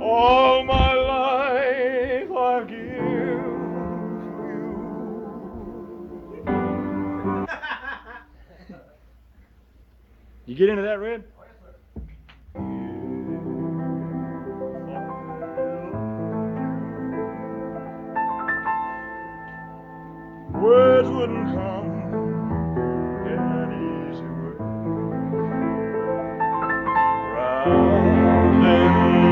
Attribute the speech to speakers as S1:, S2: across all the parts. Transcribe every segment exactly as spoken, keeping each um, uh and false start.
S1: All my life I've given to you. You get into that, Red? Words wouldn't come in an easy way. Round in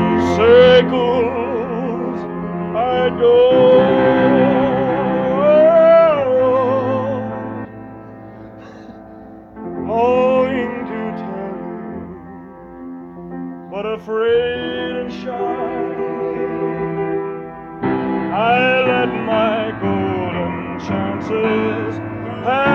S1: circles I'd go, longing to tell you, but afraid and shy. I let my golden chances pass.